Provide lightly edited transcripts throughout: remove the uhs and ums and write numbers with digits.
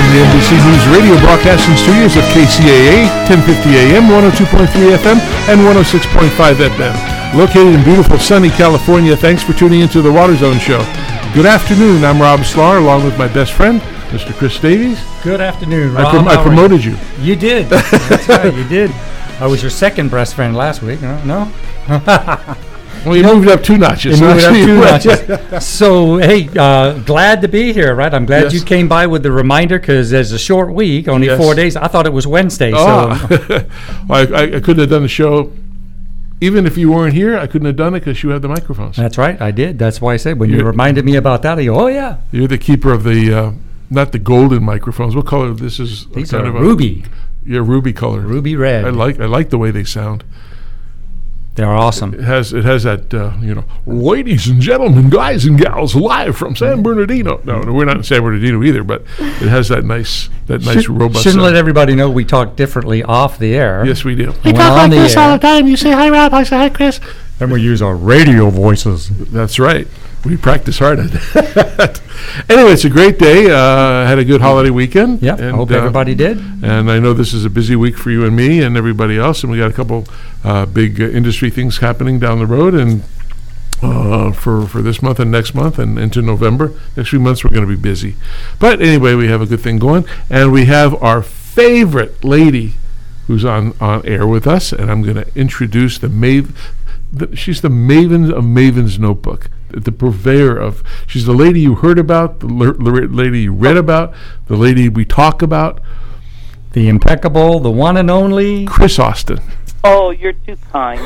the NBC News Radio broadcasting studios of KCAA, 1050 AM, 102.3 FM, and 106.5 FM. Located in beautiful sunny California, thanks for tuning into the Water Zone Show. Good afternoon, I'm Rob Sklar, along with my best friend, Mr. Chris Davies. Good afternoon, Rob. I promoted you. You did. That's right, you did. I was your second best friend last week, no? Well, you moved up 2 notches. So, hey, glad to be here, right? I'm glad you came by with the reminder because there's a short week, only 4 days. I thought it was Wednesday. Oh. So well, I couldn't have done the show. Even if you weren't here, I couldn't have done it because you have the microphones. That's right, I did. That's why I said when you reminded me about that, I go, oh, yeah. You're the keeper of the, not the golden microphones. What color this is? These are ruby. Ruby color. Ruby red. I like the way they sound. They're awesome. It has that, ladies and gentlemen, guys and gals, live from San Bernardino. No, we're not in San Bernardino either, but it has that nice robust Shouldn't sound. Let everybody know we talk differently off the air. Yes, we do. We talk like this all the time. You say hi, Rob. I say hi, Chris. And we use our radio voices. That's right. We practice hard at that. Anyway, it's a great day. Had a good holiday weekend. Yeah, I hope everybody did. And I know this is a busy week for you and me and everybody else. And we got a couple big industry things happening down the road. And for this month and next month and into November. Next few months we're going to be busy. But anyway, we have a good thing going. And we have our favorite lady who's on air with us. And I'm going to introduce she's the maven of Maven's Notebook. The purveyor of, she's the lady you heard about, the lady you read about, the lady we talk about. The impeccable, the one and only Chris Austin. Oh, you're too kind.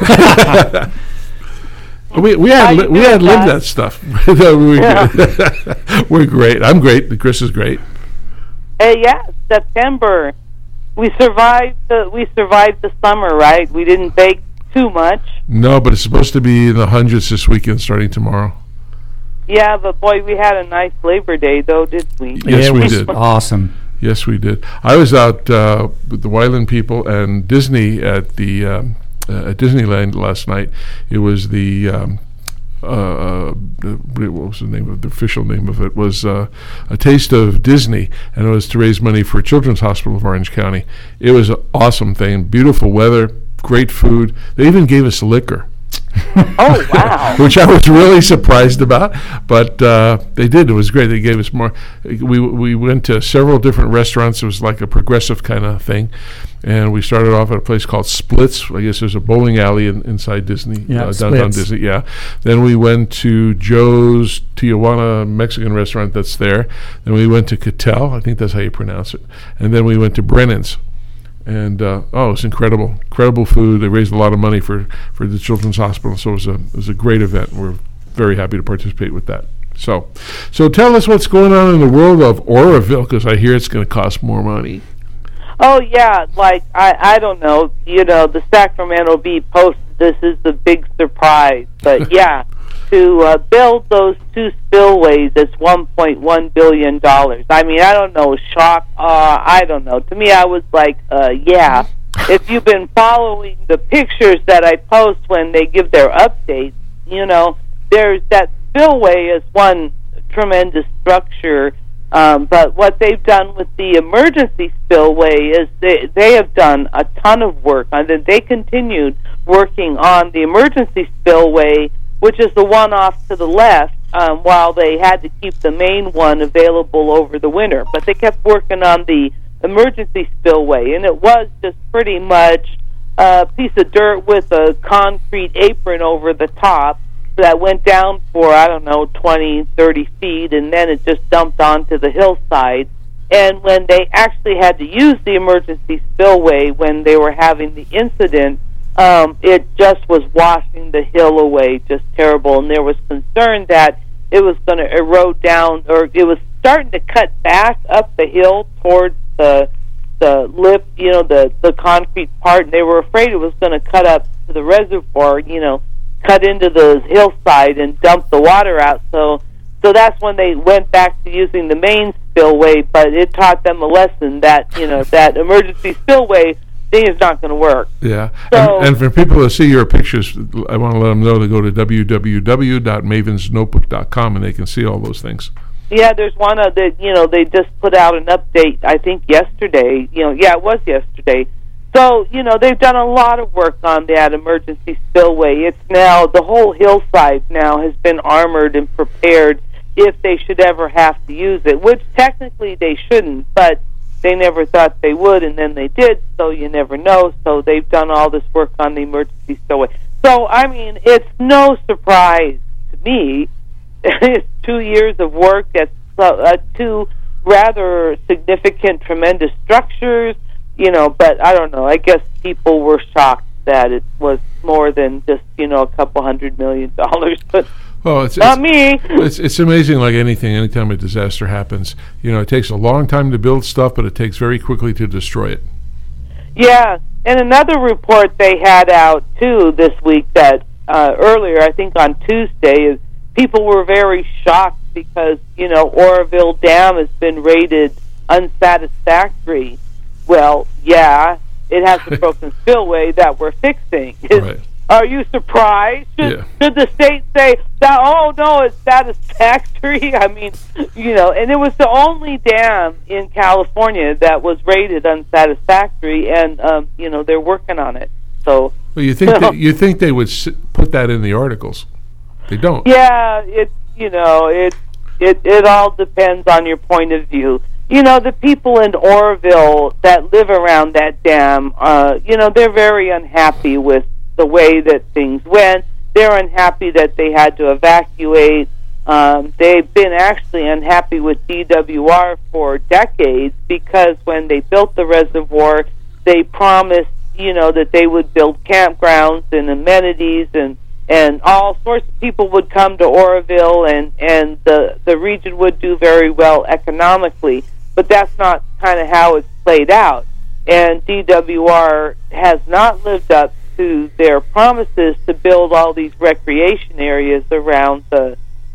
we had lived that stuff. We're great. I'm great. Chris is great. September. We survived the summer, right? We didn't bake too much. No, but it's supposed to be in the hundreds this weekend starting tomorrow. Yeah, but boy, we had a nice Labor Day, though, didn't we? Yes, we did. Awesome. Yes, we did. I was out with the Wyland people and Disney at the at Disneyland last night. It was what was the official name of it? Was A Taste of Disney, and it was to raise money for Children's Hospital of Orange County. It was an awesome thing. Beautiful weather. Great food. They even gave us liquor. Oh, wow. Which I was really surprised about, but they did. It was great. They gave us more. We went to several different restaurants. It was like a progressive kind of thing, and we started off at a place called Splits. I guess there's a bowling alley inside Disney, downtown Disney. Yeah. Then we went to Joe's Tijuana Mexican restaurant that's there. Then we went to Cattell. I think that's how you pronounce it. And then we went to Brennan's. And it's incredible food. They raised a lot of money for the Children's Hospital, so it was a great event. We're very happy to participate with that. So tell us what's going on in the world of Oroville, because I hear it's going to cost more money. Oh yeah, like I don't know. The Sacramento Bee posted this is the big surprise, but yeah. To build those 2 spillways, it's $1.1 billion. I mean, I don't know, shock, I don't know. To me, I was like, yeah. If you've been following the pictures that I post when they give their updates, there's that spillway is one tremendous structure, but what they've done with the emergency spillway is they have done a ton of work. They continued working on the emergency spillway, which is the one off to the left, while they had to keep the main one available over the winter. But they kept working on the emergency spillway, and it was just pretty much a piece of dirt with a concrete apron over the top that went down for, 20, 30 feet, and then it just dumped onto the hillside. And when they actually had to use the emergency spillway when they were having the incident, it just was washing the hill away, just terrible. And there was concern that it was going to erode down, or it was starting to cut back up the hill towards the lip, the concrete part. And they were afraid it was going to cut up to the reservoir, cut into the hillside and dump the water out. So that's when they went back to using the main spillway. But it taught them a lesson that that emergency spillway thing is not going to work. Yeah. So, and for people to see your pictures, I want to let them know to go to www.mavensnotebook.com and they can see all those things. Yeah, there's one that, they just put out an update, I think yesterday. It was yesterday. So, they've done a lot of work on that emergency spillway. It's now, the whole hillside now has been armored and prepared if they should ever have to use it, which technically they shouldn't, but they never thought they would, and then they did, so you never know. So they've done all this work on the emergency spillway. So, I mean, it's no surprise to me. It's 2 years of work at two rather significant, tremendous structures, but I don't know. I guess people were shocked that it was more than just, a couple $100 million, but it's not me. It's amazing, like anything, anytime a disaster happens, it takes a long time to build stuff, but it takes very quickly to destroy it. Yeah, and another report they had out, too, this week that earlier, I think on Tuesday, is people were very shocked because, Oroville Dam has been rated unsatisfactory. Well, yeah, it has a broken spillway that we're fixing. Right. Are you surprised? Should the state say, oh, no, it's satisfactory? I mean, and it was the only dam in California that was rated unsatisfactory, and, they're working on it. So, well, you think they would put that in the articles? They don't. Yeah, it all depends on your point of view. The people in Oroville that live around that dam, they're very unhappy with the way that things went. They're unhappy that they had to evacuate. They've been actually unhappy with DWR for decades because when they built the reservoir, they promised, that they would build campgrounds and amenities and all sorts of people would come to Oroville and the region would do very well economically. But that's not kind of how it's played out. And DWR has not lived up to their promises to build all these recreation areas around the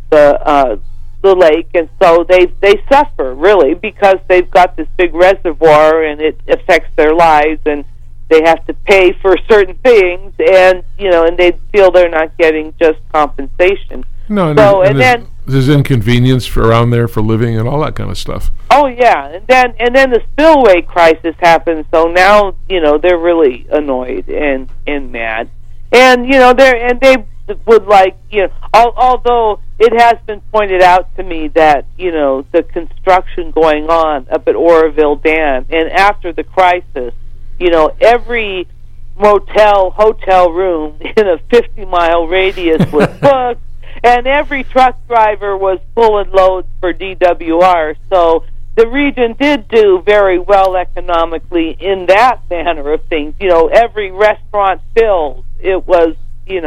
lake, and so they suffer really because they've got this big reservoir and it affects their lives, and they have to pay for certain things, and and they feel they're not getting just compensation. No, so there's inconvenience around there for living and all that kind of stuff. Oh yeah, and then the spillway crisis happened. So now they're really annoyed and mad, and they would like although it has been pointed out to me that the construction going on up at Oroville Dam, and after the crisis, every hotel room in a 50-mile radius was booked. And every truck driver was pulling loads for DWR. So the region did do very well economically in that manner of things. Every restaurant filled. It was,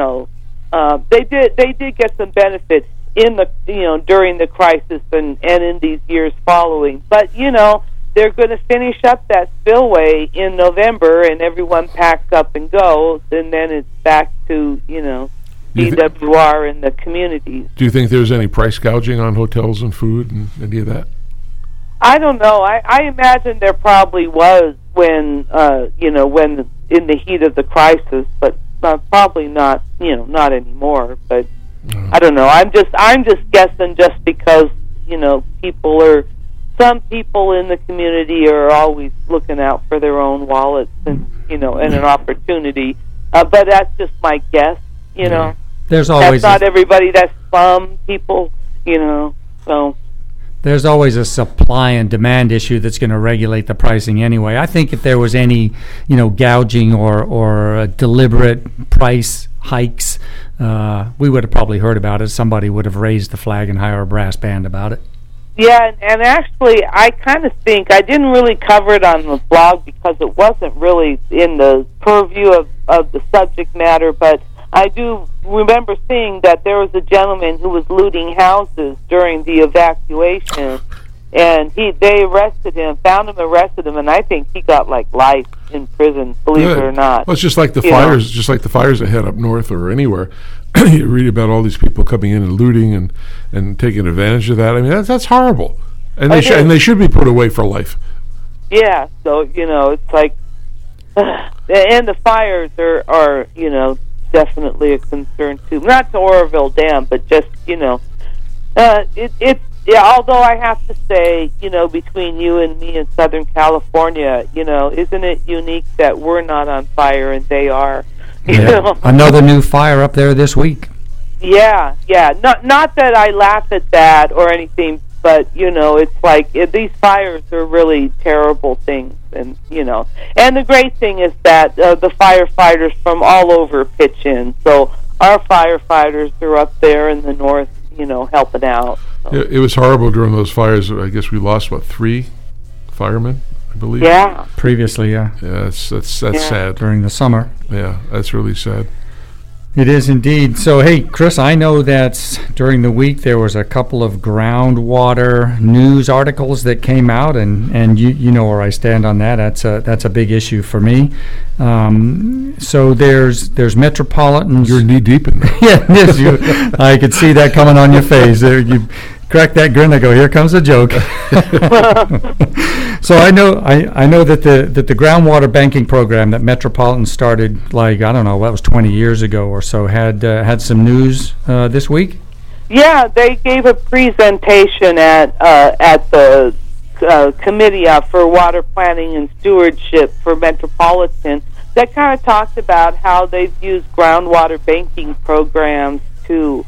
they did get some benefit in the, during the crisis and in these years following. But, they're going to finish up that spillway in November, and everyone packs up and goes, and then it's back to, DWR in the communities. Do you think there's any price gouging on hotels and food and any of that? I don't know. I imagine there probably was when when in the heat of the crisis, but probably not. Not anymore. But I don't know. I'm just guessing, just because some people in the community are always looking out for their own wallets and and an opportunity. But that's just my guess. There's always that's not everybody. That's some people. So. There's always a supply and demand issue that's going to regulate the pricing anyway. I think if there was any, gouging or deliberate price hikes, we would have probably heard about it. Somebody would have raised the flag and hired a brass band about it. Yeah, and actually, I kind of think I didn't really cover it on the blog because it wasn't really in the purview of the subject matter, but I do remember seeing that there was a gentleman who was looting houses during the evacuation, and they arrested him, arrested him, and I think he got like life in prison, believe it or not. Well, it's just like the fires, just like the fires that head up north or anywhere. You read about all these people coming in and looting and taking advantage of that. I mean, that's horrible, and they should be put away for life. Yeah, so it's like, and the fires are definitely a concern too. Not to Oroville Dam, but just it's Yeah, although I have to say, between you and me in Southern California, isn't it unique that we're not on fire and they are? Another new fire up there this week. Yeah. Not that I laugh at that or anything, but it's like these fires are really terrible things, and and the great thing is that the firefighters from all over pitch in. So our firefighters are up there in the north, helping out. So. It was horrible during those fires. I guess we lost 3 firemen, I believe. Yeah. Previously, yeah. Yeah, that's sad. During the summer. Yeah, that's really sad. It is indeed. So, hey, Chris, I know that during the week there was a couple of groundwater news articles that came out, and you know where I stand on that. That's a big issue for me. So there's Metropolitan's. You're knee deep in that. Yeah, yes, I could see that coming on your face. You crack that grin. I go, here comes a joke. So I know that the groundwater banking program that Metropolitan started, that was 20 years ago or so, had some news this week. Yeah, they gave a presentation at the Committee for Water Planning and Stewardship for Metropolitan that kind of talked about how they've used groundwater banking programs to,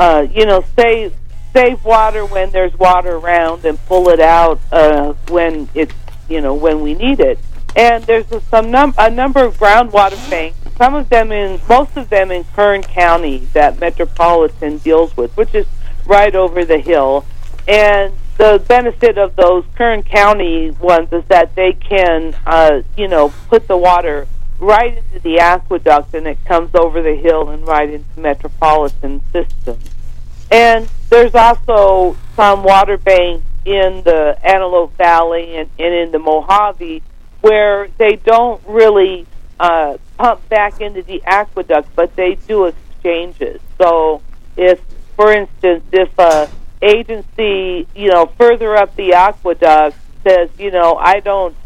save water when there's water around and pull it out when it's when we need it. And there's a number of groundwater banks. Most of them in Kern County that Metropolitan deals with, which is right over the hill. And the benefit of those Kern County ones is that they can put the water right into the aqueduct, and it comes over the hill and right into Metropolitan system. And there's also some water banks in the Antelope Valley and in the Mojave where they don't really pump back into the aqueduct, but they do exchanges. So if, for instance, if a agency, further up the aqueduct says, I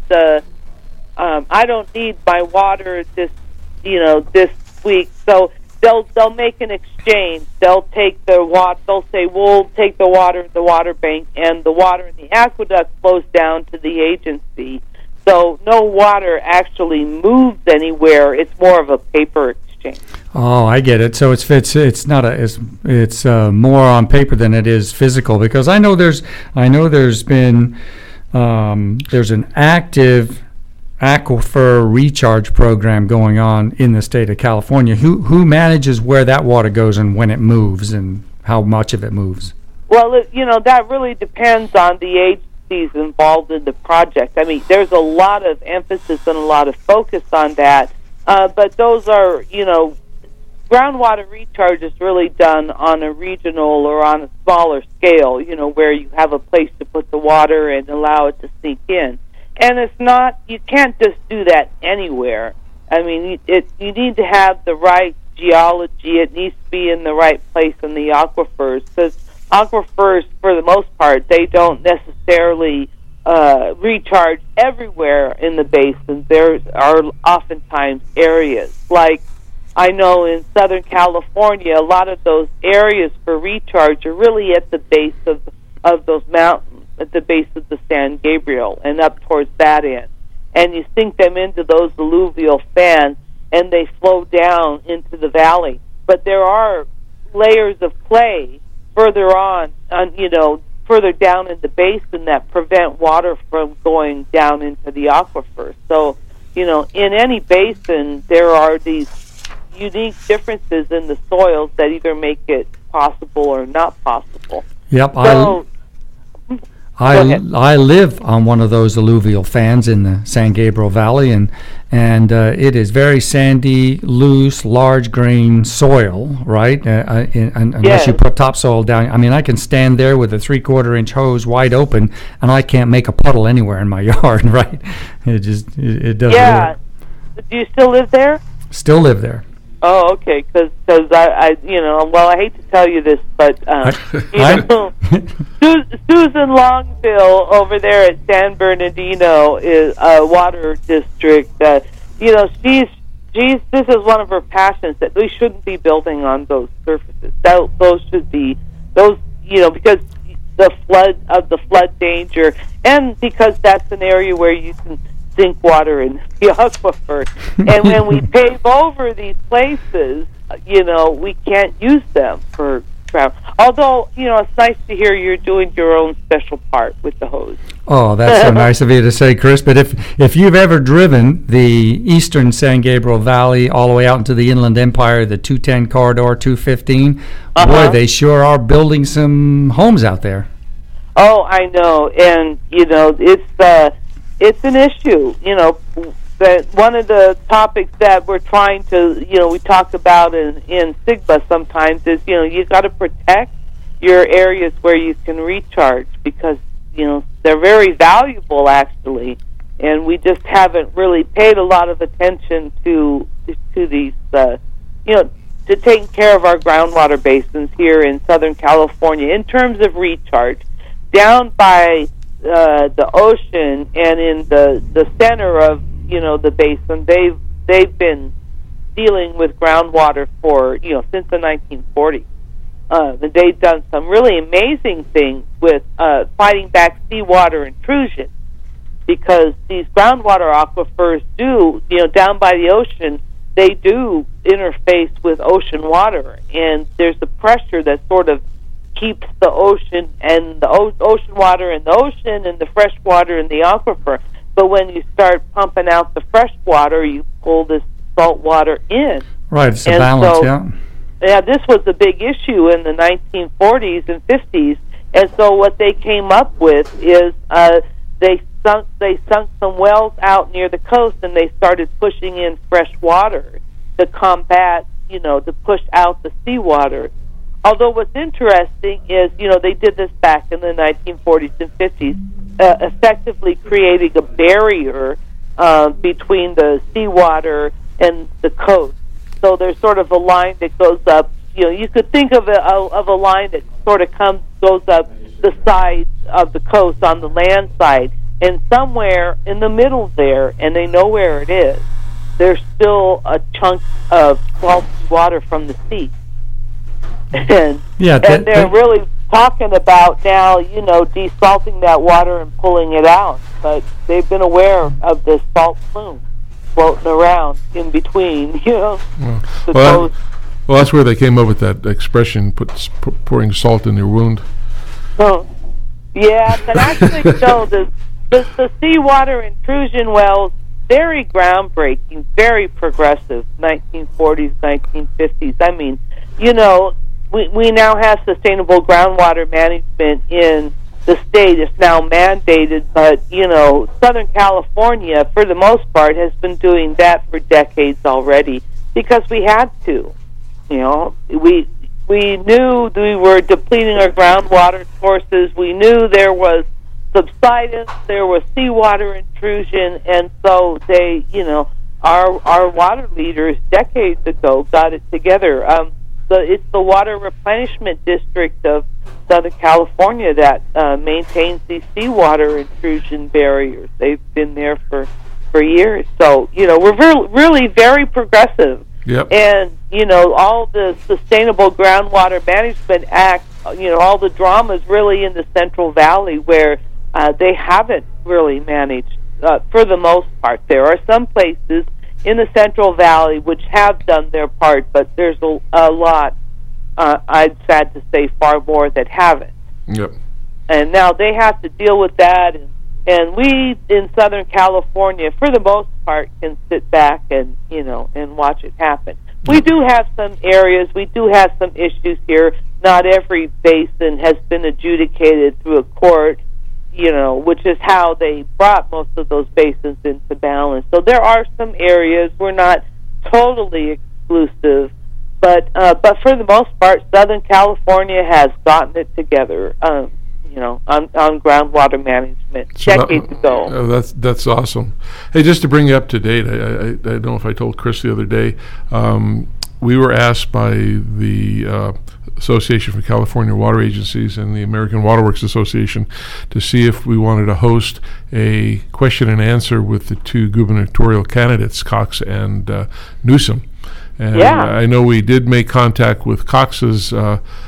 don't need my water this week, so they'll make an exchange. They'll take the water. They'll say, we'll take the water at the water bank, and the water in the aqueduct flows down to the agency. So no water actually moves anywhere. It's more of a paper exchange. Oh, I get it. So it's more on paper than it is physical, because I know there's been there's an active aquifer recharge program going on in the state of California. Who manages where that water goes and when it moves and how much of it moves? Well, that really depends on the agencies involved in the project. I mean, there's a lot of emphasis and a lot of focus on that, but those are, groundwater recharge is really done on a regional or on a smaller scale, where you have a place to put the water and allow it to sink in. And it's not, you can't just do that anywhere. I mean, you need to have the right geology. It needs to be in the right place in the aquifers, because aquifers, for the most part, they don't necessarily recharge everywhere in the basin. There are oftentimes areas, like I know in Southern California, a lot of those areas for recharge are really at the base of those mountains, at the base of the San Gabriel and up towards that end. And you sink them into those alluvial fans, and they flow down into the valley. But there are layers of clay further on, further down in the basin that prevent water from going down into the aquifer. So, in any basin, there are these unique differences in the soils that either make it possible or not possible. Yep. So, I live on one of those alluvial fans in the San Gabriel Valley, and it is very sandy, loose, large grain soil, right? Unless you put topsoil down. I mean, I can stand there with a 3/4 inch hose wide open, and I can't make a puddle anywhere in my yard, right? It doesn't work. Do you still live there? Still live there. Oh, okay. Because I hate to tell you this, but Susan Longville over there at San Bernardino is a water district. This is one of her passions, that we shouldn't be building on those surfaces. Those should be because the flood danger, and because that's an area where you can sink water in the aquifer. And when we pave over these places, we can't use them for ground. Although, it's nice to hear you're doing your own special part with the hose. Oh, that's so nice of you to say, Chris. But if you've ever driven the eastern San Gabriel Valley all the way out into the Inland Empire, the 210 corridor, 215, boy, they sure are building some homes out there. Oh, I know. And, it's an issue. That one of the topics that we're trying to, we talk about in SIGBA sometimes is, you got to protect your areas where you can recharge because, they're very valuable actually, and we just haven't really paid a lot of attention to these, to taking care of our groundwater basins here in Southern California in terms of recharge. Down by the ocean and in the center of the basin, they've been dealing with groundwater for since the 1940s. They've done some really amazing things with fighting back seawater intrusion because these groundwater aquifers do down by the ocean, they do interface with ocean water, and there's a pressure that sort of keeps the ocean and the ocean water in the ocean and the fresh water in the aquifer. But when you start pumping out the fresh water, you pull this salt water in. Right, it's a balance, yeah. Yeah, this was a big issue in the 1940s and 50s, and so what they came up with is they sunk some wells out near the coast, and they started pushing in fresh water to combat, to push out the seawater. Although what's interesting is, they did this back in the 1940s and 50s, effectively creating a barrier between the seawater and the coast. So there's sort of a line that goes up. You could think of a line that sort of goes up the sides of the coast on the land side, and somewhere in the middle there, and they know where it is, there's still a chunk of salty water from the sea. And they're really talking about now, desalting that water and pulling it out. But they've been aware of this salt plume floating around in between, Well, that's where they came up with that expression, pouring salt in your wound. Oh, yeah, but actually, the seawater intrusion wells, very groundbreaking, very progressive, 1940s, 1950s. I mean, we now have sustainable groundwater management in the state. It's now mandated, but, Southern California, for the most part, has been doing that for decades already because we had to. We knew we were depleting our groundwater sources. We knew there was subsidence, there was seawater intrusion, and so they, our water leaders decades ago got it together. It's the Water Replenishment District of Southern California that maintains these seawater intrusion barriers. They've been there for years. So, we're really very progressive. Yep. And, all the Sustainable Groundwater Management Act, all the drama is really in the Central Valley where they haven't really managed, for the most part. There are some places in the Central Valley which have done their part, but there's a lot, I'm sad to say, far more that haven't. Yep. And now they have to deal with that, and we in Southern California, for the most part, can sit back and, and watch it happen. We do have some areas, we do have some issues here. Not every basin has been adjudicated through a court, which is how they brought most of those basins into balance. So there are some areas, we're not totally exclusive, but for the most part, Southern California has gotten it together, on groundwater management decades ago. That's awesome. Hey, just to bring you up to date, I don't know if I told Chris the other day, we were asked by the Association for California Water Agencies and the American Water Works Association to see if we wanted to host a question and answer with the two gubernatorial candidates, Cox and Newsom. And I know we did make contact with Cox's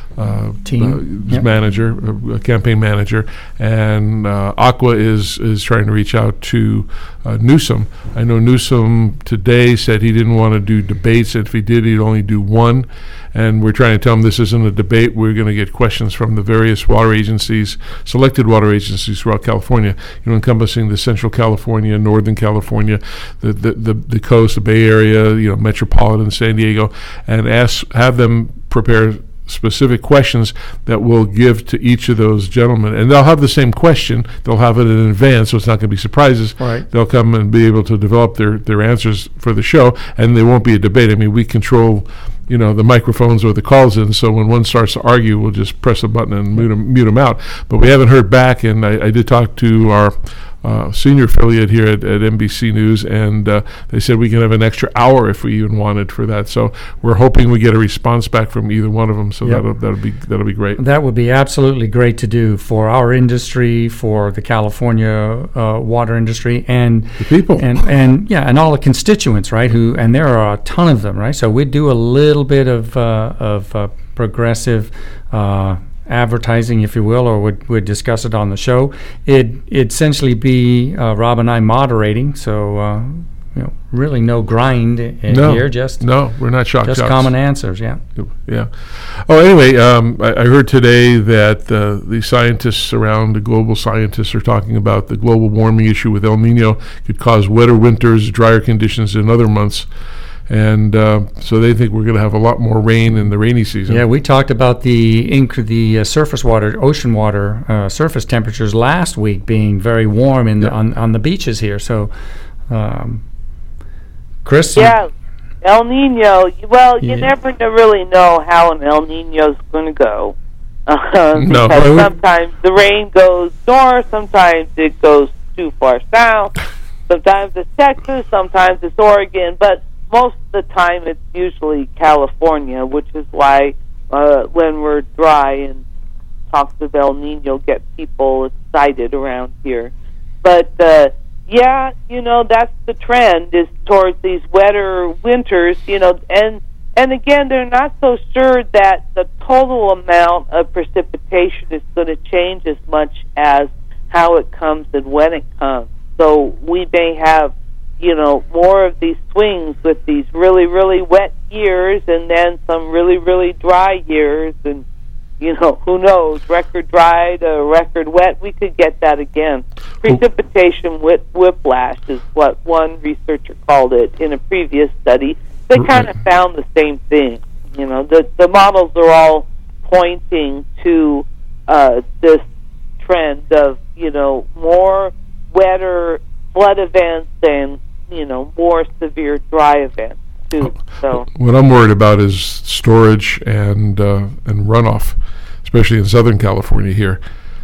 Team. Yep. manager, campaign manager, and Aqua is trying to reach out to Newsom. I know Newsom today said he didn't want to do debates. If he did, he'd only do one. And we're trying to tell him this isn't a debate. We're going to get questions from the various water agencies, selected water agencies throughout California, encompassing the Central California, Northern California, the coast, the Bay Area, metropolitan San Diego, and have them prepare specific questions that we'll give to each of those gentlemen. And they'll have the same question. They'll have it in advance, so it's not going to be surprises. Right. They'll come and be able to develop their answers for the show, and there won't be a debate. I mean, we control the microphones or the calls in, so when one starts to argue, we'll just press a button and mute them out. But we haven't heard back, and I did talk to our senior affiliate here at NBC News, and they said we can have an extra hour if we even wanted for that. So we're hoping we get a response back from either one of them. So Yep. that'll be great. That would be absolutely great to do for our industry, for the California water industry, and The people. and all the constituents, right? And there are a ton of them, right? So we'd do a little bit of progressive advertising, if you will, or would discuss it on the show. It'd essentially be Rob and I moderating, so really no grind here, just No, we're not shock just jocks. common answers, yeah. Yeah. Oh, anyway, I heard today that the scientists around, the global scientists, are talking about the global warming issue with El Nino could cause wetter winters, drier conditions in other months. And so they think we're going to have a lot more rain in the rainy season. Yeah, we talked about the surface water, ocean water, surface temperatures last week being very warm on the beaches here. So, Chris? Yeah, El Nino. Well, you Yeah. never really know how an El Nino's going to go. No. Because sometimes the rain goes north, sometimes it goes too far south, sometimes it's Texas, sometimes it's Oregon, but most of the time it's usually California, which is why when we're dry and talks of El Nino get people excited around here. But yeah, that's the trend, is towards these wetter winters, and again, they're not so sure that the total amount of precipitation is going to change as much as how it comes and when it comes. So we may have more of these swings with these really, really wet years and then some really, really dry years. And, who knows, record dry to record wet, we could get that again. Precipitation whiplash is what one researcher called it in a previous study. They kind of found the same thing. The models are all pointing to this trend of, more wetter flood events and more severe dry events too. So what I'm worried about is storage and runoff, especially in Southern California here.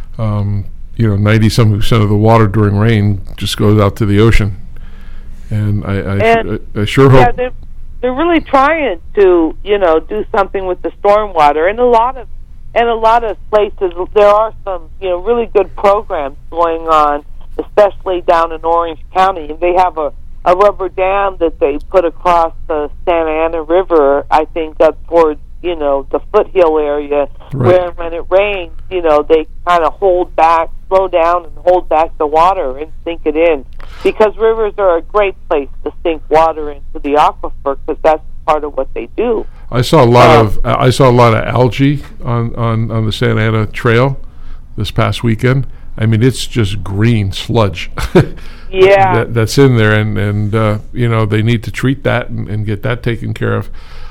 90-some% of the water during rain just goes out to the ocean, and I sure hope. Yeah, they're really trying to do something with the stormwater, and a lot of places there are some really good programs going on, especially down in Orange County, and they have a rubber dam that they put across the Santa Ana River, I think up towards, the foothill area, where when it rains, they kind of slow down and hold back the water and sink it in. Because rivers are a great place to sink water into the aquifer, because that's part of what they do. I saw a lot of algae on the Santa Ana Trail this past weekend. I mean, it's just green sludge. Yeah, that's in there, and they need to treat that and get that taken care of.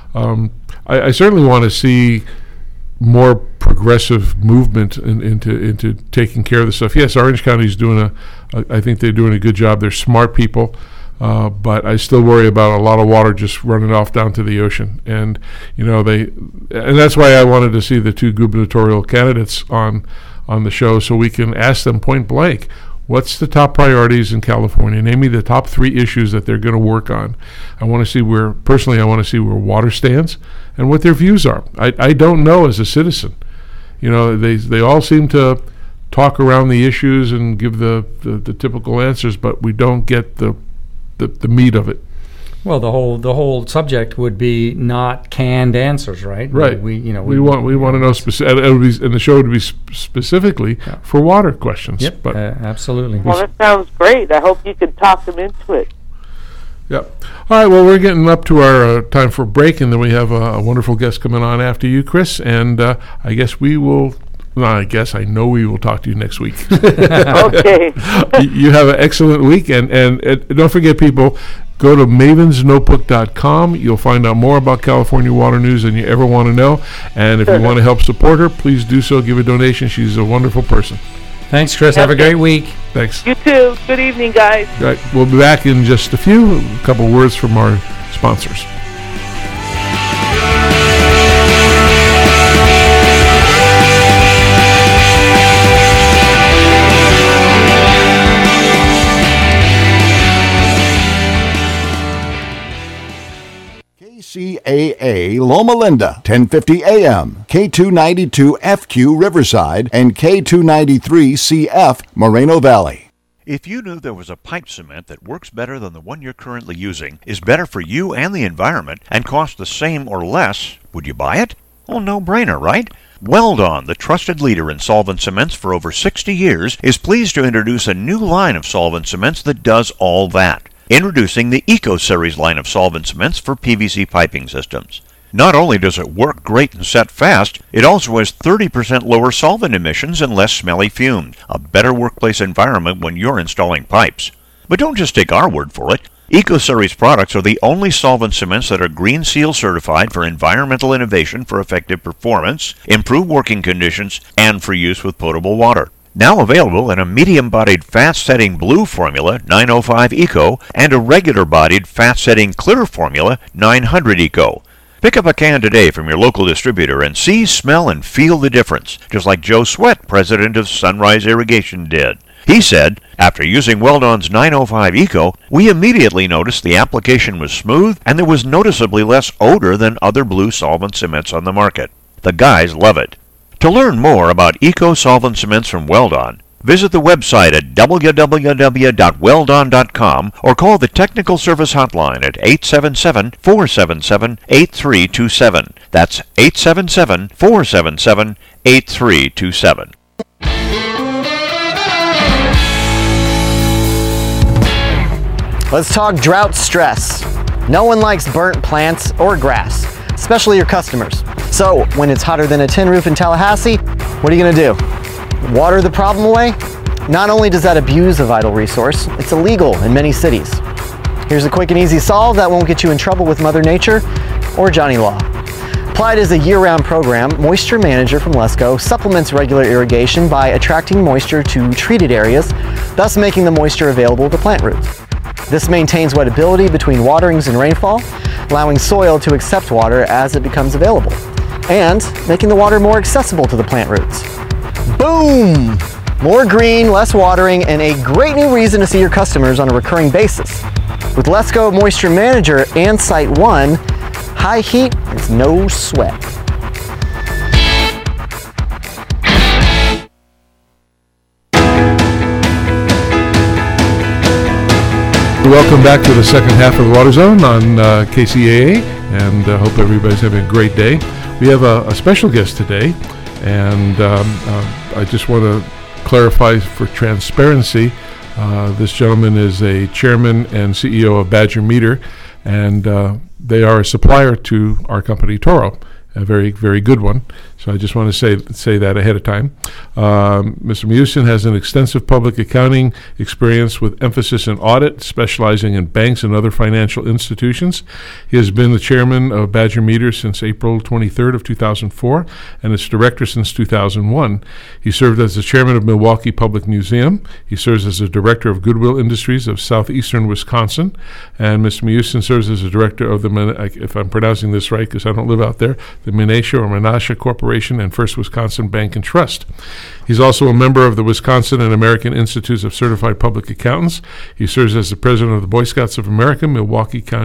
I certainly want to see more progressive movement into taking care of this stuff. Yes, Orange County's I think they're doing a good job. They're smart people, but I still worry about a lot of water just running off down to the ocean. And and that's why I wanted to see the two gubernatorial candidates on the show, so we can ask them point blank, what's the top priorities in California? Name me the top 3 issues that they're going to work on. I want to see where water stands and what their views are. I don't know as a citizen. They all seem to talk around the issues and give the typical answers, but we don't get the meat of it. Well, the whole subject would be not canned answers, right? Right. We want to know specific, and the show would be specifically for water questions. Yep. But absolutely. Well, that sounds great. I hope you can talk them into it. Yep. All right. Well, we're getting up to our time for break, and then we have a wonderful guest coming on after you, Chris. And I guess we will. No, I know we will talk to you next week. Okay. You have an excellent week, and don't forget, people, go to mavensnotebook.com. You'll find out more about California water news than you ever want to know. And if you want to help support her, please do so. Give a donation. She's a wonderful person. Thanks, Chris. Have a great week. Thanks. You too. Good evening, guys. All right. We'll be back in just a couple words from our sponsors. KCAA Loma Linda, 1050 AM, K292FQ Riverside, and K293CF Moreno Valley. If you knew there was a pipe cement that works better than the one you're currently using, is better for you and the environment, and costs the same or less, would you buy it? Oh, no-brainer, right? Weldon, the trusted leader in solvent cements for over 60 years, is pleased to introduce a new line of solvent cements that does all that. Introducing the Eco Series line of solvent cements for PVC piping systems. Not only does it work great and set fast, it also has 30% lower solvent emissions and less smelly fumes, a better workplace environment when you're installing pipes. But don't just take our word for it. Eco Series products are the only solvent cements that are Green Seal certified for environmental innovation for effective performance, improved working conditions, and for use with potable water. Now available in a medium-bodied fast-setting blue formula, 905 Eco, and a regular-bodied fast-setting clear formula, 900 Eco. Pick up a can today from your local distributor and see, smell, and feel the difference, just like Joe Sweat, president of Sunrise Irrigation, did. He said, after using Weldon's 905 Eco, we immediately noticed the application was smooth and there was noticeably less odor than other blue solvent cements on the market. The guys love it. To learn more about Eco Solvent Cements from Weldon, visit the website at www.weldon.com or call the Technical Service Hotline at 877-477-8327. That's 877-477-8327. Let's talk drought stress. No one likes burnt plants or grass, especially your customers. So, when it's hotter than a tin roof in Tallahassee, what are you going to do? Water the problem away? Not only does that abuse a vital resource, it's illegal in many cities. Here's a quick and easy solve that won't get you in trouble with Mother Nature or Johnny Law. Applied as a year-round program, Moisture Manager from Lesco supplements regular irrigation by attracting moisture to treated areas, thus making the moisture available to plant roots. This maintains wettability between waterings and rainfall, allowing soil to accept water as it becomes available, and making the water more accessible to the plant roots. Boom! More green, less watering, and a great new reason to see your customers on a recurring basis. With Lesco Moisture Manager and Site 1, high heat is no sweat. Welcome back to the second half of the Water Zone on KCAA, and hope everybody's having a great day. We have a special guest today, and I just want to clarify for transparency, this gentleman is a chairman and CEO of Badger Meter, and they are a supplier to our company, Toro, a very, very good one. So I just want to say that ahead of time. Mr. Mewson has an extensive public accounting experience with emphasis in audit, specializing in banks and other financial institutions. He has been the chairman of Badger Meter since April 23rd of 2004 and its director since 2001. He served as the chairman of Milwaukee Public Museum. He serves as the director of Goodwill Industries of southeastern Wisconsin. And Mr. Mewson serves as the director of the, if I'm pronouncing this right because I don't live out there, the Menasha Corporation and First Wisconsin Bank and Trust. He's also a member of the Wisconsin and American Institutes of Certified Public Accountants. He serves as the president of the Boy Scouts of America, Milwaukee County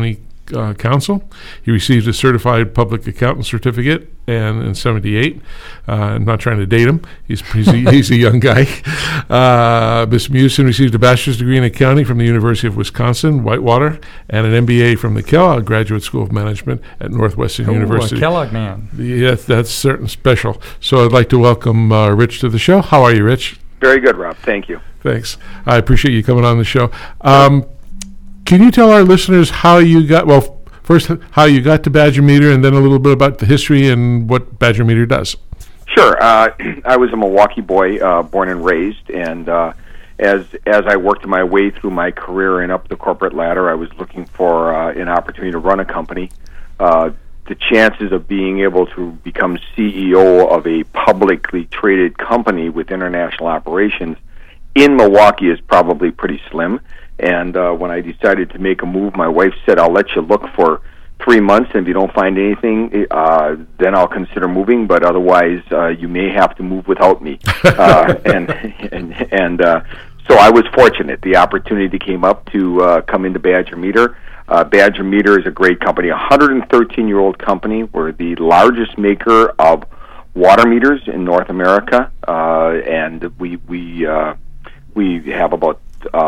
Council. He received a certified public accountant certificate and in 78. I'm not trying to date him. He's a young guy. Ms. Mewson received a bachelor's degree in accounting from the University of Wisconsin, Whitewater, and an MBA from the Kellogg Graduate School of Management at Northwestern University. A Kellogg man. Yes, that's certain special. So I'd like to welcome Rich to the show. How are you, Rich? Very good, Rob. Thank you. Thanks. I appreciate you coming on the show. Can you tell our listeners how you got, first, how you got to Badger Meter, and then a little bit about the history and what Badger Meter does? Sure. I was a Milwaukee boy, born and raised, and as I worked my way through my career and up the corporate ladder, I was looking for an opportunity to run a company. The chances of being able to become CEO of a publicly traded company with international operations in Milwaukee is probably pretty slim. And when I decided to make a move, my wife said, "I'll let you look for 3 months, and if you don't find anything, then I'll consider moving. But otherwise, you may have to move without me." So I was fortunate. The opportunity came up to come into Badger Meter. Badger Meter is a great company, a 113-year-old company. We're the largest maker of water meters in North America, and we have about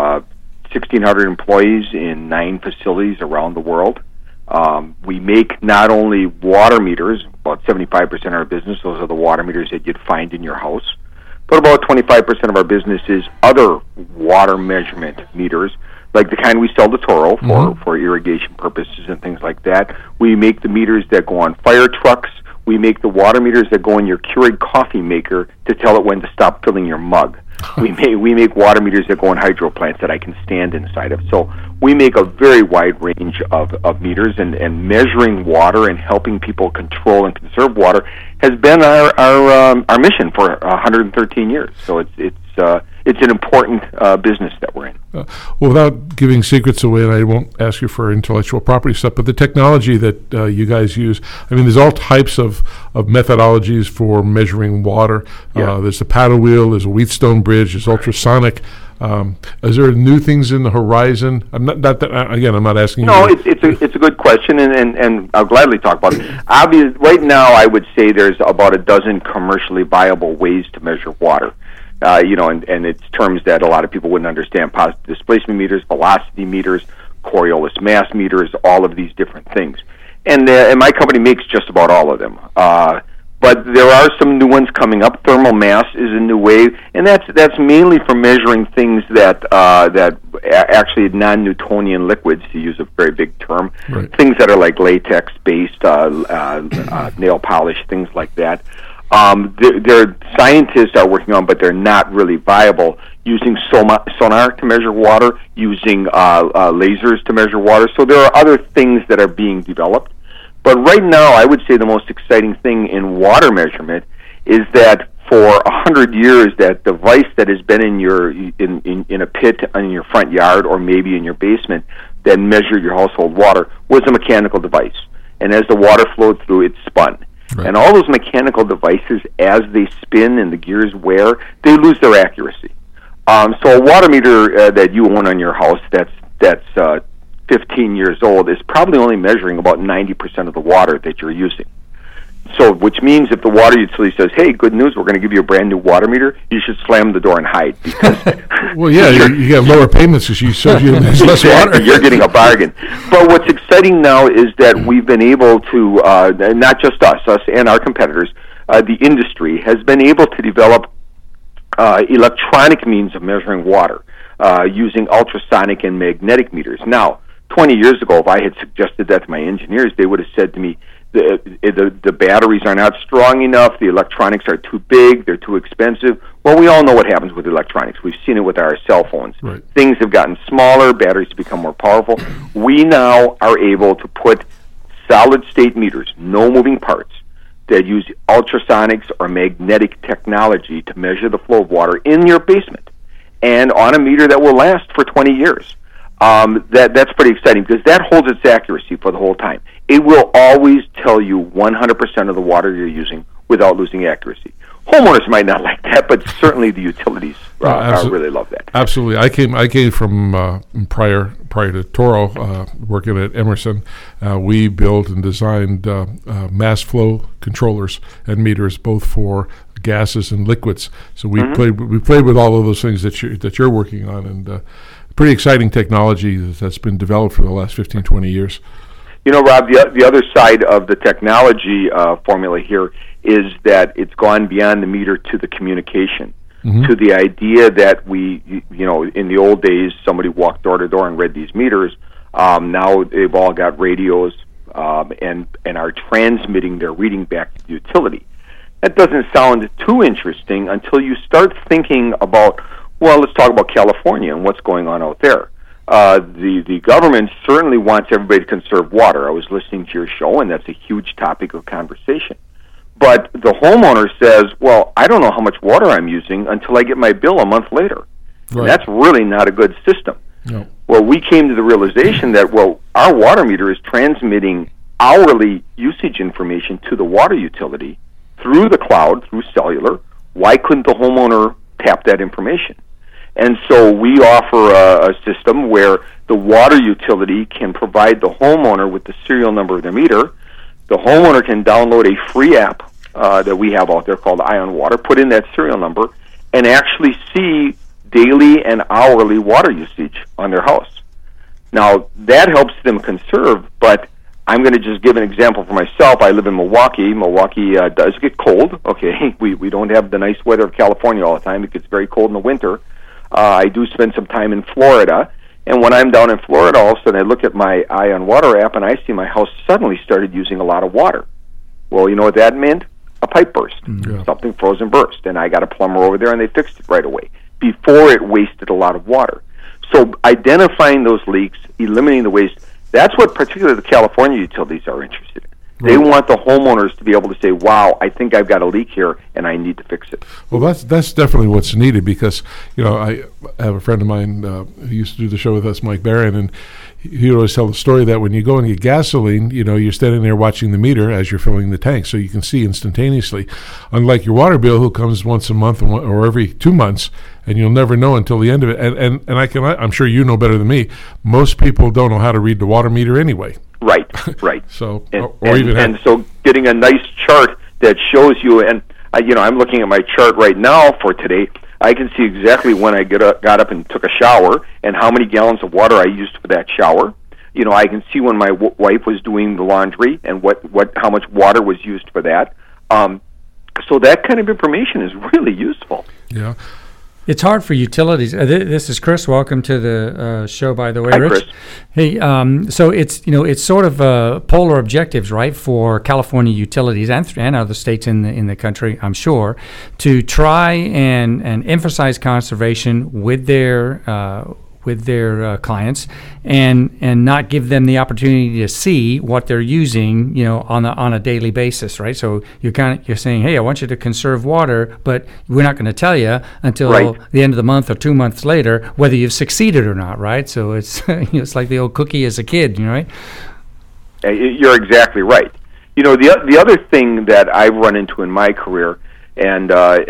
1,600 employees in 9 facilities around the world. We make not only water meters, about 75% of our business, those are the water meters that you'd find in your house, but about 25% of our business is other water measurement meters, like the kind we sell to Toro for irrigation purposes and things like that. We make the meters that go on fire trucks. We make the water meters that go in your Keurig coffee maker to tell it when to stop filling your mug. We make water meters that go in hydro plants that I can stand inside of. So we make a very wide range of meters, and measuring water and helping people control and conserve water has been our mission for 113 years. So it's an important business that we're in. Well, without giving secrets away, and I won't ask you for intellectual property stuff, but the technology that you guys use, I mean, there's all types of methodologies for measuring water. Yeah. There's the paddle wheel, there's a Wheatstone bridge, there's ultrasonic. Is there new things in the horizon? I'm not asking you. No, it's a good question, and I'll gladly talk about it. Right now, I would say there's about a dozen commercially viable ways to measure water. And it's terms that a lot of people wouldn't understand: positive displacement meters, velocity meters, Coriolis mass meters, all of these different things. And my company makes just about all of them. But there are some new ones coming up. Thermal mass is a new way, and that's mainly for measuring things that actually non-Newtonian liquids, to use a very big term. Right. Things that are like latex-based, nail polish, things like that. There scientists are working on, but they're not really viable, using sonar to measure water, using lasers to measure water. So there are other things that are being developed. But right now, I would say the most exciting thing in water measurement is that for 100 years, that device that has been in a pit in your front yard or maybe in your basement that measured your household water was a mechanical device. And as the water flowed through, it spun. Right. And all those mechanical devices, as they spin and the gears wear, they lose their accuracy. So a water meter that you own on your house that's 15 years old is probably only measuring about 90% of the water that you're using. So, which means if the water utility says, "Hey, good news, we're going to give you a brand new water meter," you should slam the door and hide, because well, yeah, you have lower payments because you said you have less water. You're getting a bargain. But what's exciting now is that we've been able to, not just us and our competitors, the industry has been able to develop electronic means of measuring water using ultrasonic and magnetic meters. Now, 20 years ago, if I had suggested that to my engineers, they would have said to me, the batteries are not strong enough, the electronics are too big, they're too expensive. Well, we all know what happens with electronics. We've seen it with our cell phones. Right. Things have gotten smaller, batteries have become more powerful. We now are able to put solid-state meters, no moving parts, that use ultrasonics or magnetic technology to measure the flow of water in your basement, and on a meter that will last for 20 years. That's pretty exciting, because that holds its accuracy for the whole time. It will always tell you 100% of the water you're using without losing accuracy. Homeowners might not like that, but certainly the utilities really love that. Absolutely. I came from prior to Toro, working at Emerson. We built and designed mass flow controllers and meters, both for gases and liquids. So we played with all of those things that you're working on, and pretty exciting technology that's been developed for the last 15, 20 years. You know, Rob, the other side of the technology formula here is that it's gone beyond the meter to the communication, to the idea that in the old days, somebody walked door to door and read these meters. Now they've all got radios and are transmitting their reading back to the utility. That doesn't sound too interesting until you start thinking about, well, let's talk about California and what's going on out there. The government certainly wants everybody to conserve water. I was listening to your show, and that's a huge topic of conversation. But the homeowner says, well, I don't know how much water I'm using until I get my bill a month later. Right. And that's really not a good system. No. Well, we came to the realization that, our water meter is transmitting hourly usage information to the water utility through the cloud, through cellular. Why couldn't the homeowner tap that information? And so we offer a system where the water utility can provide the homeowner with the serial number of their meter. The homeowner can download a free app that we have out there called Ion Water, put in that serial number, and actually see daily and hourly water usage on their house. Now, that helps them conserve, but I'm going to just give an example for myself. I live in Milwaukee. Milwaukee does get cold. Okay, we don't have the nice weather of California all the time. It gets very cold in the winter. I do spend some time in Florida, and when I'm down in Florida, all of a sudden I look at my Ion Water app, and I see my house suddenly started using a lot of water. Well, you know what that meant? A pipe burst. Yeah. Something frozen burst, and I got a plumber over there, and they fixed it right away before it wasted a lot of water. So identifying those leaks, eliminating the waste, that's what particularly the California utilities are interested in. They want the homeowners to be able to say, wow, I think I've got a leak here, and I need to fix it. Well, that's definitely what's needed, because, I have a friend of mine who used to do the show with us, Mike Barron, and he would always tell the story that when you go and get gasoline, you're standing there watching the meter as you're filling the tank, so you can see instantaneously. Unlike your water bill, who comes once a month or every 2 months, and you'll never know until the end of it. And I'm sure you know better than me, most people don't know how to read the water meter anyway. Right. So, so getting a nice chart that shows you, and I'm looking at my chart right now for today. I can see exactly when I got up and took a shower and how many gallons of water I used for that shower. I can see when my wife was doing the laundry and how much water was used for that. So that kind of information is really useful. Yeah. It's hard for utilities. This is Chris. Welcome to the show, by the way, Hi, Rich. Chris. Hey, so it's sort of polar objectives, right, for California utilities and other states in the country, I'm sure, to try and emphasize conservation with their clients and not give them the opportunity to see what they're using, on a daily basis, right? So you're saying, hey, I want you to conserve water, but we're not going to tell you until the end of the month or 2 months later whether you've succeeded or not, right? So it's it's like the old cookie as a kid, right? You're exactly right. The other thing that I've run into in my career, and I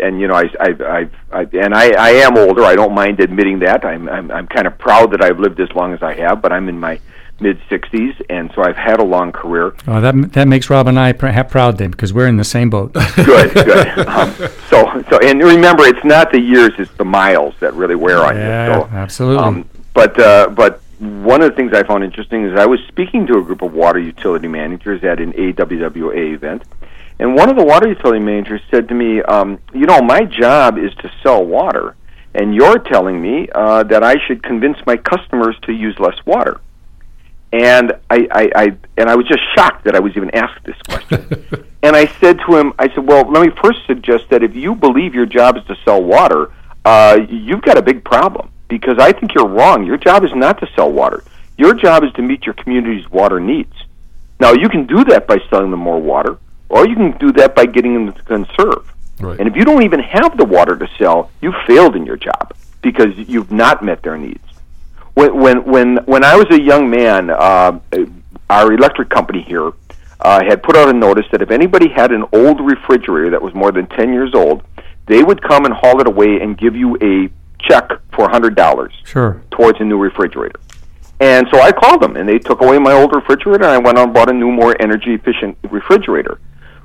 am older. I don't mind admitting that. I'm kind of proud that I've lived as long as I have, but I'm in my mid-60s, and so I've had a long career. Oh, that makes Rob and I proud then, because we're in the same boat. Good. So and remember, it's not the years; it's the miles that really wear on you. Yeah, absolutely. But one of the things I found interesting is I was speaking to a group of water utility managers at an AWWA event. And one of the water utility managers said to me, my job is to sell water, and you're telling me that I should convince my customers to use less water. And I was just shocked that I was even asked this question. And I said to him, well, let me first suggest that if you believe your job is to sell water, you've got a big problem, because I think you're wrong. Your job is not to sell water. Your job is to meet your community's water needs. Now, you can do that by selling them more water, or you can do that by getting them to conserve. Right. And if you don't even have the water to sell, you failed in your job because you've not met their needs. When I was a young man, our electric company here had put out a notice that if anybody had an old refrigerator that was more than 10 years old, they would come and haul it away and give you a check for $100 towards a new refrigerator. And so I called them, and they took away my old refrigerator, and I went out and bought a new, more energy-efficient refrigerator.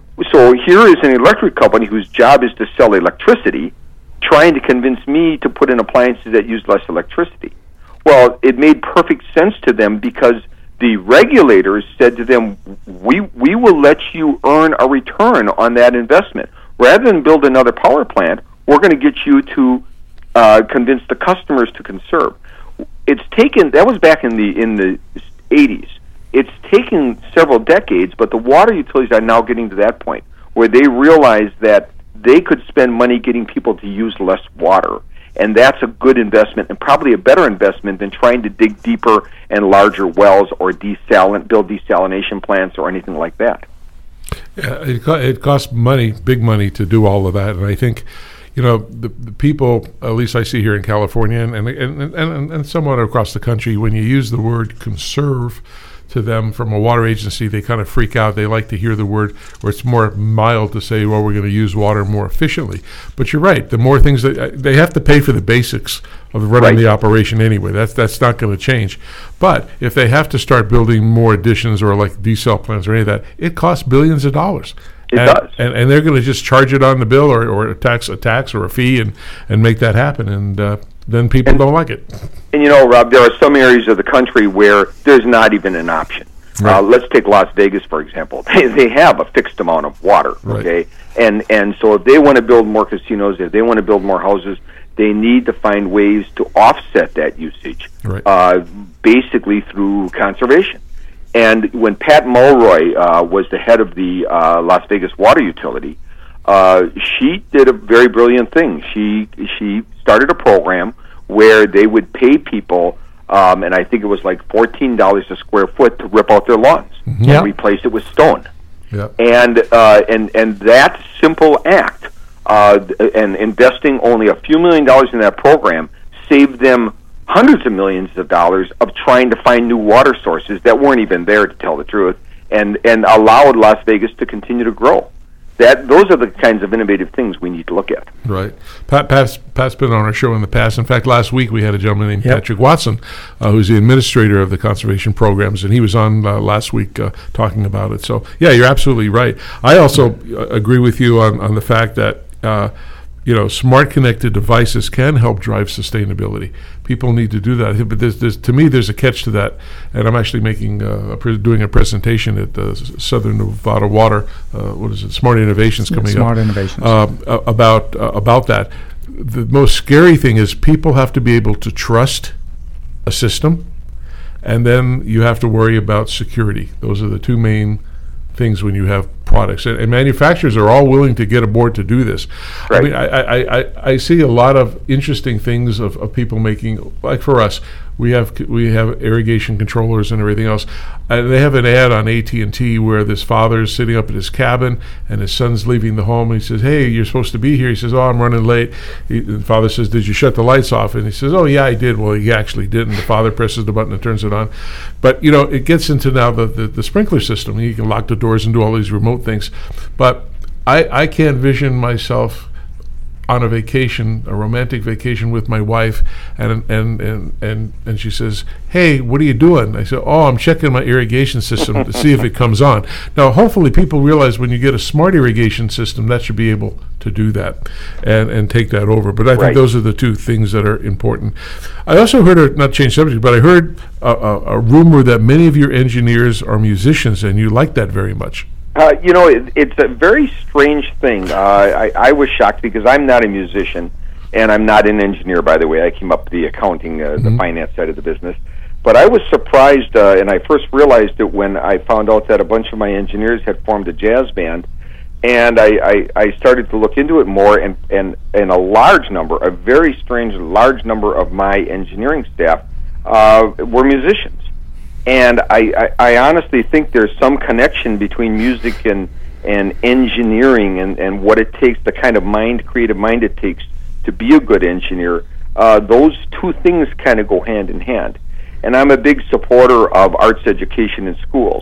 So here is an electric company whose job is to sell electricity, trying to convince me to put in appliances that use less electricity. Well, it made perfect sense to them because the regulators said to them, we will let you earn a return on that investment. Rather than build another power plant, we're going to get you to convince the customers to conserve. It's taken, that was back in the 80s. It's taken several decades, but the water utilities are now getting to that point where they realize that they could spend money getting people to use less water. And that's a good investment and probably a better investment than trying to dig deeper and larger wells or build desalination plants or anything like that. Yeah, it costs money, big money, to do all of that. And I think, the people, at least I see here in California and somewhat across the country, when you use the word conserve to them from a water agency, they kind of freak out. They like to hear the word where it's more mild to say, well, we're going to use water more efficiently. But you're right. The more things that they have to pay for the basics of running the operation anyway. That's not going to change. But if they have to start building more additions or like desal plants or any of that, it costs billions of dollars. It does. And they're going to just charge it on the bill or a tax or a fee and make that happen. And then people don't like it. And Rob, there are some areas of the country where there's not even an option. Right. Let's take Las Vegas, for example. They have a fixed amount of water, okay? Right. And so if they want to build more casinos, if they want to build more houses, they need to find ways to offset that usage, basically through conservation. And when Pat Mulroy was the head of the Las Vegas water utility, she did a very brilliant thing. She started a program where they would pay people, and I think it was like $14 a square foot to rip out their lawns and replace it with stone. Yep. And that simple act, and investing only a few $1 million in that program, saved them hundreds of millions of dollars of trying to find new water sources that weren't even there, to tell the truth, and allowed Las Vegas to continue to grow. Those are the kinds of innovative things we need to look at. Right. Pat's been on our show in the past. In fact, last week we had a gentleman named Patrick Watson, who's the administrator of the conservation programs, and he was on last week talking about it. So, yeah, you're absolutely right. I also agree with you on the fact that smart connected devices can help drive sustainability. People need to do that. But to me, there's a catch to that. And I'm actually doing a presentation at the Southern Nevada Water, Smart Innovations coming Smart Innovations. About that. The most scary thing is people have to be able to trust a system, and then you have to worry about security. Those are the two main things when you have products, and manufacturers are all willing to get aboard to do this. Right. I mean, I see a lot of interesting things of people making, like for us, we have irrigation controllers and everything else. And they have an ad on AT&T where this father's sitting up at his cabin and his son's leaving the home, and he says, "Hey, you're supposed to be here." He says, "Oh, I'm running late." The father says, "Did you shut the lights off?" And he says, "Oh, yeah, I did." Well, he actually didn't. The father presses the button and turns it on. But it gets into now the sprinkler system. You can lock the doors and do all these remote things. But I can't vision myself on a vacation, a romantic vacation with my wife, and she says, "Hey, what are you doing?" I said, "Oh, I'm checking my irrigation system to see if it comes on." Now, hopefully people realize when you get a smart irrigation system, that should be able to do that and take that over. But I think those are the two things that are important. I also heard, not change subject, but I heard a rumor that many of your engineers are musicians, and you like that very much. It's a very strange thing. I was shocked because I'm not a musician, and I'm not an engineer, by the way. I came up the accounting, the finance side of the business. But I was surprised, and I first realized it when I found out that a bunch of my engineers had formed a jazz band. And I started to look into it more, and a large number, a very strange large number of my engineering staff were musicians. And I honestly think there's some connection between music and engineering and what it takes, the kind of creative mind it takes to be a good engineer. Those two things kind of go hand in hand. And I'm a big supporter of arts education in schools.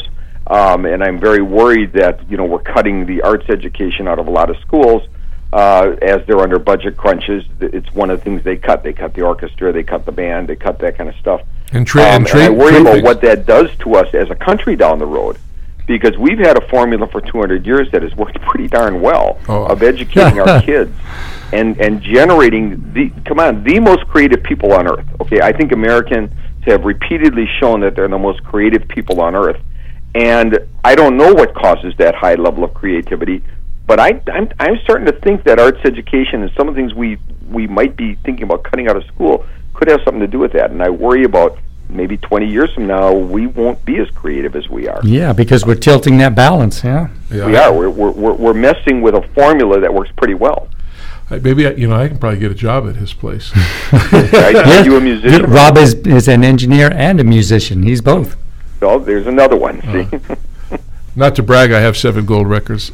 And I'm very worried that, we're cutting the arts education out of a lot of schools as they're under budget crunches. It's one of the things they cut. They cut the orchestra, they cut the band, they cut that kind of stuff. And I worry about what that does to us as a country down the road, because we've had a formula for 200 years that has worked pretty darn well of educating our kids and generating the most creative people on earth. Okay, I think Americans have repeatedly shown that they're the most creative people on earth, and I don't know what causes that high level of creativity, but I'm starting to think that arts education and some of the things we might be thinking about cutting out of school could have something to do with that, and I worry about maybe 20 years from now we won't be as creative as we are. Yeah, because we're tilting that balance. Yeah. We are. We're messing with a formula that works pretty well. Maybe I can probably get a job at his place. Are you a musician? Rob is an engineer and a musician. He's both. So there's another one. See. Not to brag, I have 7 gold records.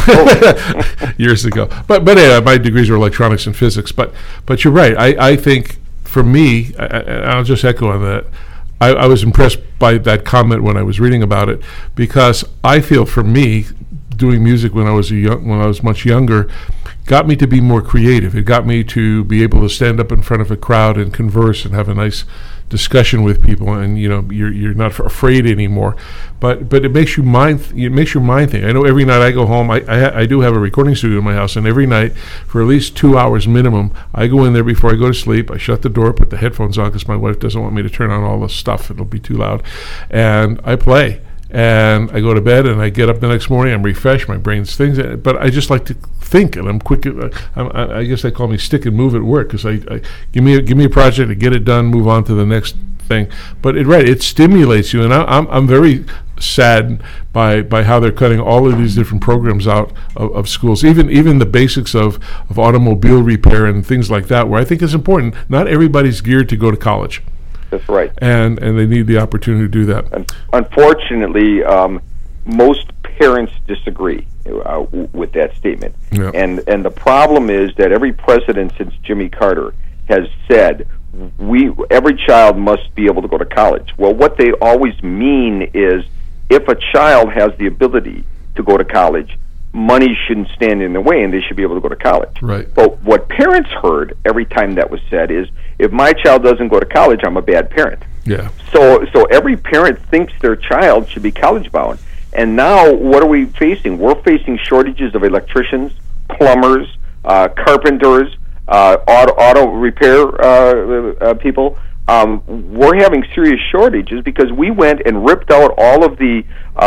Years ago, but anyway, my degrees are electronics and physics. But you're right. I think for me, I'll just echo on that. I was impressed by that comment when I was reading about it, because I feel for me, doing music when I was much younger, got me to be more creative. It got me to be able to stand up in front of a crowd and converse and have a nice discussion with people, and you're not afraid anymore. But it makes you mind. It makes your mind think. I know every night I go home. I do have a recording studio in my house, and every night for at least 2 hours minimum, I go in there before I go to sleep. I shut the door, put the headphones on because my wife doesn't want me to turn on all the stuff. It'll be too loud, and I play. And I go to bed, and I get up the next morning. I'm refreshed. My brain's things, but I just like to think, and I'm quick. I guess they call me stick and move at work, because I give me a project, to get it done, move on to the next thing. But it stimulates you, and I'm very saddened by how they're cutting all of these different programs out of schools, even the basics of automobile repair and things like that, where I think it's important. Not everybody's geared to go to college. That's right. And they need the opportunity to do that. Unfortunately, most parents disagree with that statement. Yeah. And the problem is that every president since Jimmy Carter has said every child must be able to go to college. Well, what they always mean is if a child has the ability to go to college, money shouldn't stand in their way, and they should be able to go to college. Right. But what parents heard every time that was said is, if my child doesn't go to college, I'm a bad parent. Yeah. So every parent thinks their child should be college bound. And now what are we facing? We're facing shortages of electricians, plumbers, carpenters, auto repair people. We're having serious shortages because we went and ripped out all of the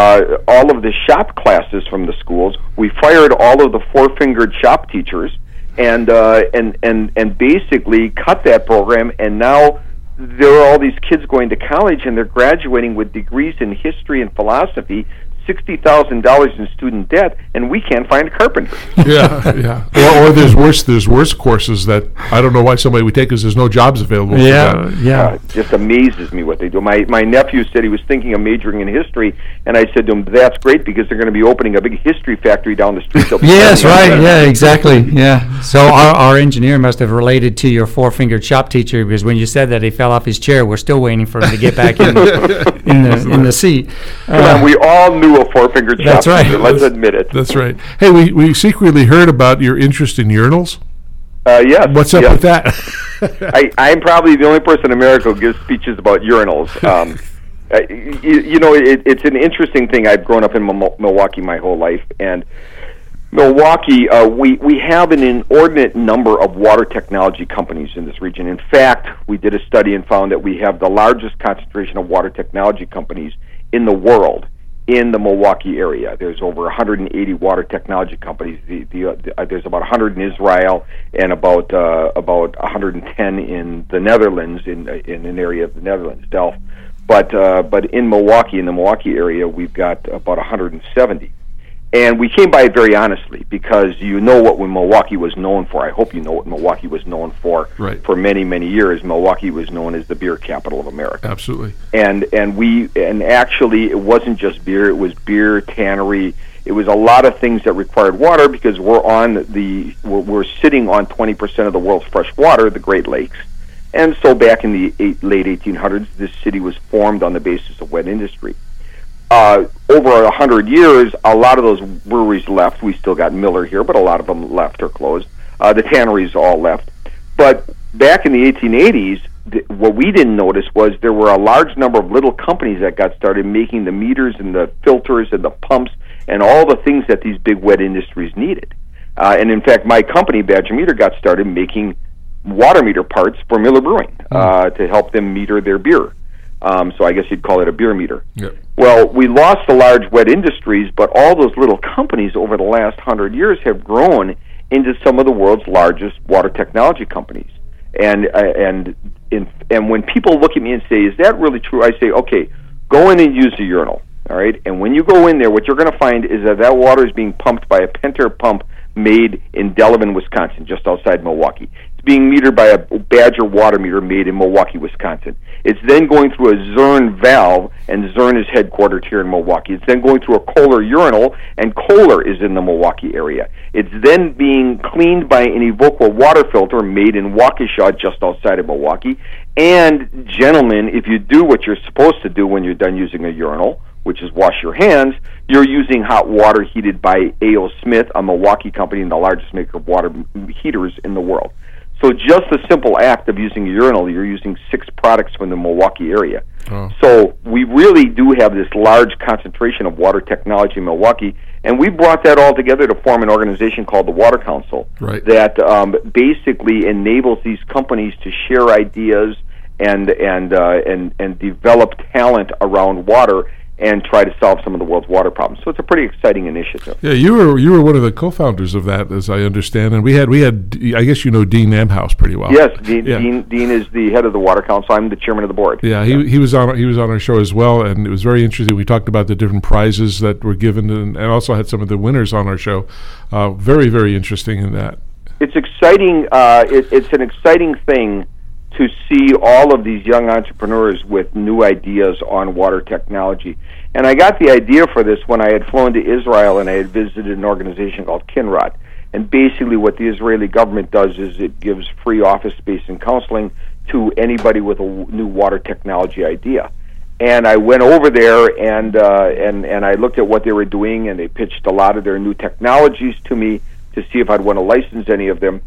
shop classes from the schools. We fired all of the four-fingered shop teachers, and basically cut that program. And now there are all these kids going to college, and they're graduating with degrees in history and philosophy, $60,000 in student debt, and we can't find a carpenter. Yeah. Or there's worse courses that I don't know why somebody would take, because there's no jobs available. Yeah. It just amazes me what they do. My nephew said he was thinking of majoring in history, and I said to him, "That's great, because they're going to be opening a big history factory down the street." Yes, right. Yeah, exactly. Yeah. So our engineer must have related to your four-fingered shop teacher, because when you said that he fell off his chair, we're still waiting for him to get back in the seat. Come on, we all knew a four-fingered shop That's right. teacher. Let's admit it. That's right. Hey, we secretly heard about your interest in urinals. Yes. What's up with that? I'm probably the only person in America who gives speeches about urinals. It's an interesting thing. I've grown up in Milwaukee my whole life, and Milwaukee, we have an inordinate number of water technology companies in this region. In fact, we did a study and found that we have the largest concentration of water technology companies in the world in the Milwaukee area. There's over 180 water technology companies. There's about 100 in Israel and about 110 in the Netherlands, in an area of the Netherlands, Delft. But in Milwaukee, in the Milwaukee area, we've got about 170. And we came by it very honestly, because you know what Milwaukee was known for. I hope you know what Milwaukee was known for. Right. For many, many years, Milwaukee was known as the beer capital of America. Absolutely. And actually, it wasn't just beer. It was beer, tannery. It was a lot of things that required water, because we're sitting on 20% of the world's fresh water, the Great Lakes. And so back in the late 1800s, this city was formed on the basis of wet industry. over 100 years, a lot of those breweries left. We still got Miller here, but a lot of them left or closed. The tanneries all left. But back in the 1880s, what we didn't notice was there were a large number of little companies that got started making the meters and the filters and the pumps and all the things that these big wet industries needed. And in fact, my company, Badger Meter, got started making water meter parts for Miller Brewing to help them meter their beer. So I guess you'd call it a beer meter. Yep. Well, we lost the large wet industries, but all those little companies over the last 100 years have grown into some of the world's largest water technology companies. And when people look at me and say, "Is that really true?" I say, "Okay, go in and use the urinal." All right, and when you go in there, what you're going to find is that water is being pumped by a Pentair pump made in Delavan, Wisconsin, just outside Milwaukee. It's being metered by a Badger water meter made in Milwaukee, Wisconsin. It's then going through a Zurn valve, and Zurn is headquartered here in Milwaukee. It's then going through a Kohler urinal, and Kohler is in the Milwaukee area. It's then being cleaned by an Evoqua water filter made in Waukesha, just outside of Milwaukee. And, gentlemen, if you do what you're supposed to do when you're done using a urinal, which is wash your hands, you're using hot water heated by A.O. Smith, a Milwaukee company and the largest maker of water heaters in the world. So just the simple act of using a urinal, you're using 6 products from the Milwaukee area. Oh. So we really do have this large concentration of water technology in Milwaukee, and we brought that all together to form an organization called the Water Council that basically enables these companies to share ideas and develop talent around water and try to solve some of the world's water problems. So it's a pretty exciting initiative. Yeah, you were one of the co-founders of that, as I understand, and we had I guess you know Dean Amhouse pretty well. Yes, Dean is the head of the Water Council. I'm the chairman of the board. Yeah, he was on our show as well, and it was very interesting. We talked about the different prizes that were given, and also had some of the winners on our show. Very, very interesting in that. It's exciting. It's an exciting thing to see all of these young entrepreneurs with new ideas on water technology. And I got the idea for this when I had flown to Israel and I had visited an organization called Kinrod. And basically what the Israeli government does is it gives free office space and counseling to anybody with a new water technology idea. And I went over there and I looked at what they were doing, and they pitched a lot of their new technologies to me to see if I'd want to license any of them.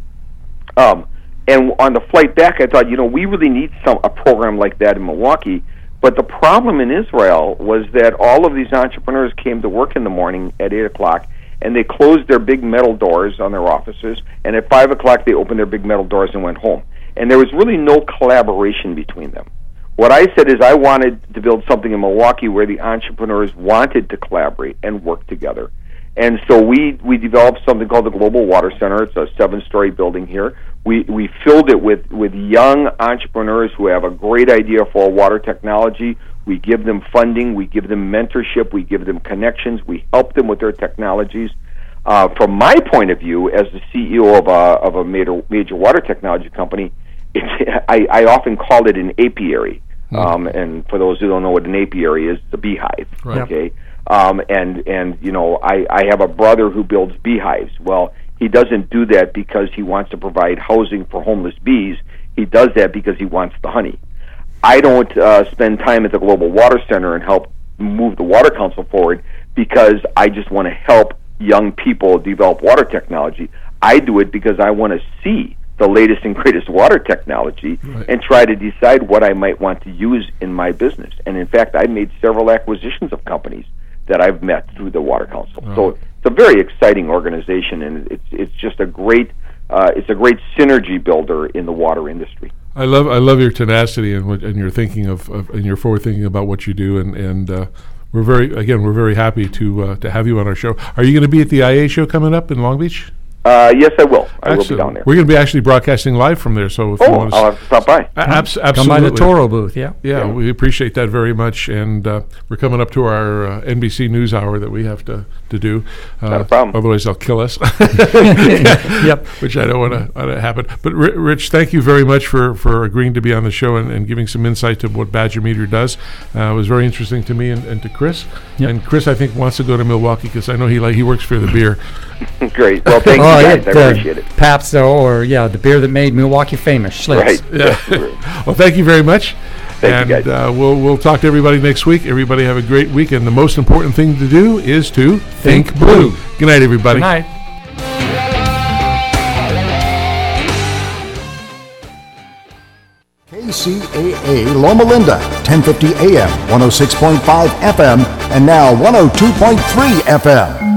And on the flight back, I thought, we really need a program like that in Milwaukee. But the problem in Israel was that all of these entrepreneurs came to work in the morning at 8 o'clock, and they closed their big metal doors on their offices, and at 5 o'clock they opened their big metal doors and went home. And there was really no collaboration between them. What I said is I wanted to build something in Milwaukee where the entrepreneurs wanted to collaborate and work together. And so we developed something called the Global Water Center. It's a 7-story building here. We filled it with young entrepreneurs who have a great idea for water technology. We give them funding. We give them mentorship. We give them connections. We help them with their technologies. From my point of view, as the CEO of a major water technology company, I often call it an apiary. And for those who don't know what an apiary is, the beehive. Right. Okay. I have a brother who builds beehives. Well, he doesn't do that because he wants to provide housing for homeless bees. He does that because he wants the honey. I don't spend time at the Global Water Center and help move the Water Council forward because I just want to help young people develop water technology. I do it because I want to see the latest and greatest water technology and try to decide what I might want to use in my business. And in fact, I made several acquisitions of companies that I've met through the Water Council. So it's a very exciting organization, and it's just a great synergy builder in the water industry. I love your tenacity and your thinking and your forward thinking about what you do, and we're very happy to have you on our show. Are you going to be at the IA show coming up in Long Beach? Yes, I will. I will be down there. We're going to be actually broadcasting live from there. So if you want to I'll have to stop by. Absolutely. Come by the Toro booth, yeah. Yeah, we appreciate that very much. And we're coming up to our NBC News Hour that we have to do. Not a problem. Otherwise, they'll kill us. Yep. Which I don't want to happen. But Rich, thank you very much for agreeing to be on the show and giving some insight to what Badger Meter does. It was very interesting to me and to Chris. Yep. And Chris, I think, wants to go to Milwaukee because I know he works for the beer. Great. Well, thank you guys. I appreciate it. Pabst, the beer that made Milwaukee famous, Schlitz. Right. Yeah. Well, thank you very much. Thank you, And guys. we'll talk to everybody next week. Everybody have a great week. And the most important thing to do is to think blue. Good night, everybody. Good night. KCAA Loma Linda, 1050 AM, 106.5 FM, and now 102.3 FM.